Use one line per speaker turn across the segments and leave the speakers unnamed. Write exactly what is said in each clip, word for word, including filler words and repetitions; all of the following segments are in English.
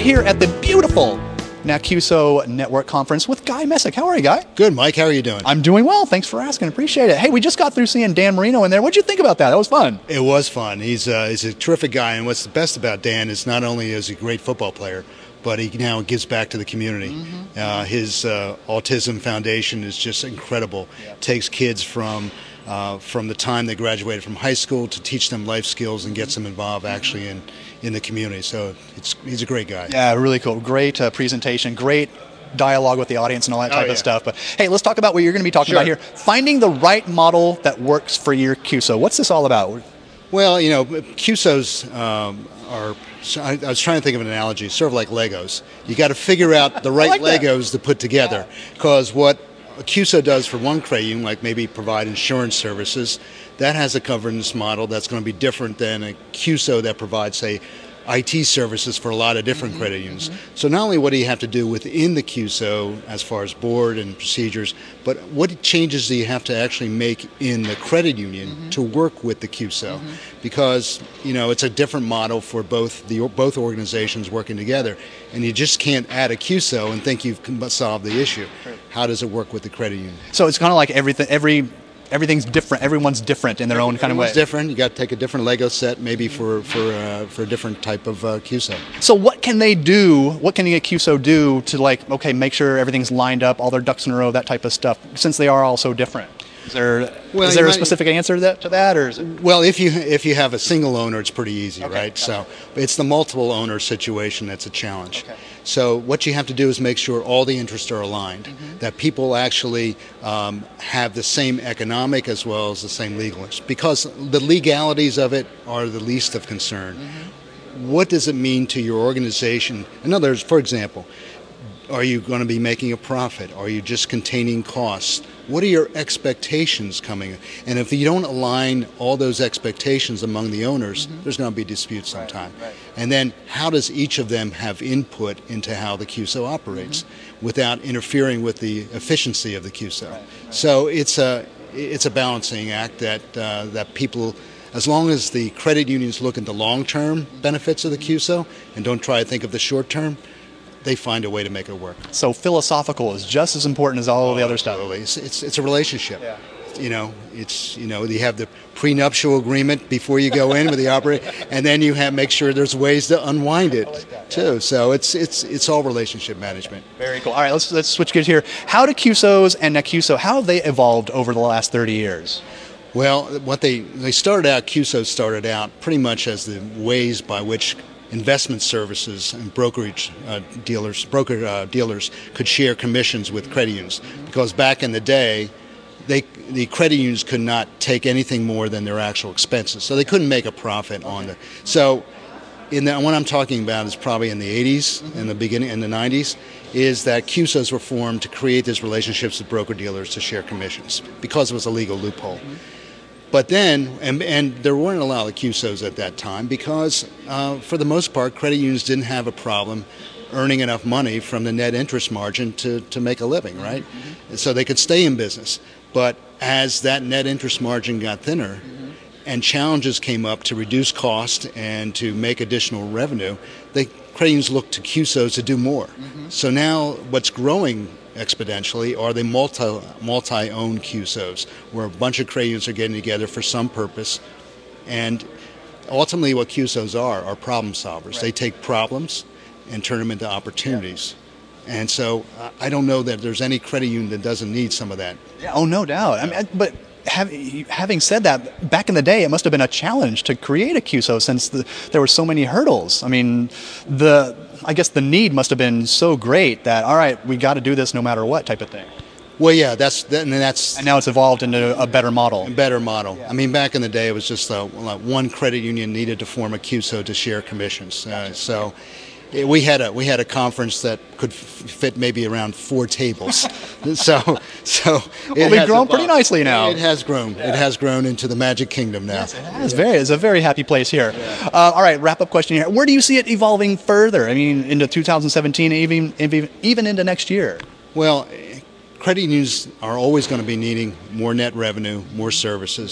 here at the beautiful NACUSO Network Conference with Guy Messick. How are you, Guy?
Good, Mike. How are you doing?
I'm doing well. Thanks for asking. Appreciate it. Hey, we just got through seeing Dan Marino in there. What'd you think about that? That was fun.
It was fun. He's, uh, he's a terrific guy, and what's the best about Dan is not only is he a great football player, but he now gives back to the community. Mm-hmm. uh, his uh, Autism Foundation is just incredible. Yep. Takes kids from uh, from the time they graduated from high school to teach them life skills and gets them involved actually in, in the community. So it's he's a great guy.
Yeah, really cool. Great uh, presentation. Great dialogue with the audience and all that type
oh, yeah.
of stuff. But hey, let's talk about what you're going to be talking
sure.
about here. Finding the right model that works for your CUSO. What's this all about?
Well, you know, CUSOs um, are, I, I was trying to think of an analogy, sort of like Legos. You got to figure out the right
like
Legos to put together, because what a CUSO does for one credit union, like maybe provide insurance services, that has a governance model that's going to be different than a CUSO that provides, say, I T services for a lot of different mm-hmm, credit unions. Mm-hmm. So not only what do you have to do within the CUSO as far as board and procedures, but what changes do you have to actually make in the credit union mm-hmm. to work with the CUSO? Mm-hmm. Because you know it's a different model for both the both organizations working together, and you just can't add a CUSO and think you've solved the issue. Right. How does it work with the credit union?
So it's kind of like everything every. Everything's different. Everyone's different in their own kind of way.
Everyone's different. You got to take a different Lego set, maybe for for uh, for a different type of uh, CUSO.
So what can they do? What can a CUSO do to like okay, make sure everything's lined up, all their ducks in a row, that type of stuff? Since they are all so different, is there
well,
is there a
might,
specific answer to that, to that, or is it?
Well, if you if you have a single owner, it's pretty easy,
okay,
right? So it's the multiple owner situation that's a challenge.
Okay.
So what you have to do is make sure all the interests are aligned, mm-hmm. that people actually um, have the same economic as well as the same legal interests, because the legalities of it are the least of concern. Mm-hmm. What does it mean to your organization? In other words, for example, are you going to be making a profit? Are you just containing costs? What are your expectations coming? And if you don't align all those expectations among the owners, mm-hmm. there's going to be disputes sometime. Right, right. And then how does each of them have input into how the CUSO operates mm-hmm. without interfering with the efficiency of the CUSO? Right, right. So it's a it's a balancing act that uh, that people, as long as the credit unions look at the long-term benefits of the CUSO and don't try to think of the short-term, they find a way to make it work.
So philosophical is just as important as all
oh,
of the other stuff.
Absolutely. It's, it's it's a relationship.
Yeah.
You know, it's you know you have the prenuptial agreement before you go in with the operator, and then you have make sure there's ways to unwind it like that, too. Yeah. So it's it's it's all relationship management.
Very cool. All right, let's let's switch gears here. How do CUSOs and NACUSO, how have they evolved over the last thirty years?
Well, what they they started out, CUSOs started out pretty much as the ways by which investment services and brokerage uh, dealers, broker uh, dealers could share commissions with credit unions, because back in the day, they the credit unions could not take anything more than their actual expenses, so they couldn't make a profit on the. So, in the, what I'm talking about is probably in the eighties, mm-hmm. in the beginning, in the nineties, is that CUSOs were formed to create these relationships with broker dealers to share commissions because it was a legal loophole. Mm-hmm. But then, and, and there weren't a lot of CUSOs at that time because, uh, for the most part, credit unions didn't have a problem earning enough money from the net interest margin to, to make a living, right? Mm-hmm. So they could stay in business. But as that net interest margin got thinner mm-hmm. and challenges came up to reduce cost and to make additional revenue, the credit unions looked to CUSOs to do more. Mm-hmm. So now what's growing exponentially are the multi, multi-owned CUSOs, where a bunch of credit unions are getting together for some purpose. And ultimately what CUSOs are, are problem solvers. Right. They take problems and turn them into opportunities. Yeah. And so I don't know that there's any credit union that doesn't need some of that.
Yeah, oh, no doubt. I mean, but have, having said that, back in the day, it must have been a challenge to create a CUSO since the, there were so many hurdles. I mean, the I guess the need must have been so great that, all right, we got to do this no matter what type of thing.
Well, yeah, that's that, and that's.
And now it's evolved into a better model.
A better model. Yeah. I mean, back in the day, it was just uh, one credit union needed to form a CUSO to share commissions.
Gotcha.
Uh, so. We had a we had a conference that could fit maybe around four tables, so so
well, we've grown pretty nicely now.
It has grown. Yeah. It has grown into the Magic Kingdom now.
Yes, it has. Very, it's a very happy place here. Yeah. Uh, all right, wrap up question here. Where do you see it evolving further? I mean, into two thousand seventeen, even even into next year.
Well, credit unions are always going to be needing more net revenue, more services.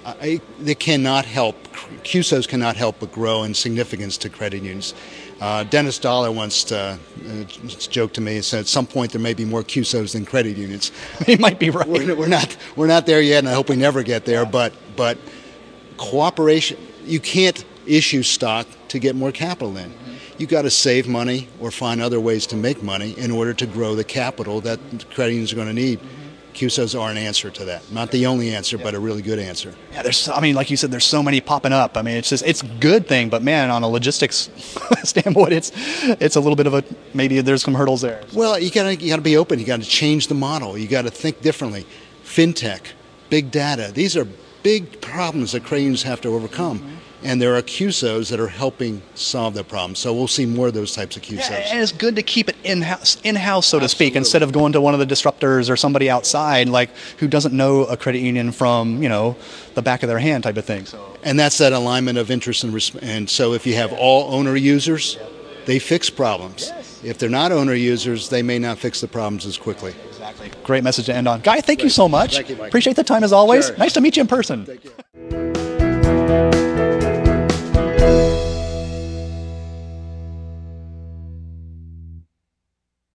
I, they cannot help, Q S Os cannot help but grow in significance to credit unions. Uh, Dennis Dollar once uh, joked to me and said, at some point there may be more Q S Os than credit unions.
He might be right.
We're, we're, not, we're not there yet, and I hope we never get there, but, but cooperation, you can't issue stock to get more capital in. You've got to save money or find other ways to make money in order to grow the capital that credit unions are going to need. Q S Os are an answer to that. Not the only answer, but a really good answer.
Yeah, there's. I mean, like you said, there's so many popping up. I mean, it's just it's a good thing, but man, on a logistics standpoint, it's it's a little bit of a maybe there's some hurdles there.
Well, you gotta you gotta be open. You got to change the model. You got to think differently. FinTech, big data. These are big problems that credit unions have to overcome. Mm-hmm. And there are Q S Os that are helping solve that problem. So we'll see more of those types of Q S Os.
Yeah, and it's good to keep it in-house, in-house so to Absolutely. speak, instead of going to one of the disruptors or somebody outside, like who doesn't know a credit union from, you know, the back of their hand type of thing. So.
And that's that alignment of interest and resp- and so if you have all owner users, they fix problems. Yes. If they're not owner users, they may not fix the problems as quickly.
Exactly. Great message to end on. Guy, thank Great. you so much.
Thank you, Mike.
Appreciate the time as always.
Sure.
Nice to meet you in person.
Thank you.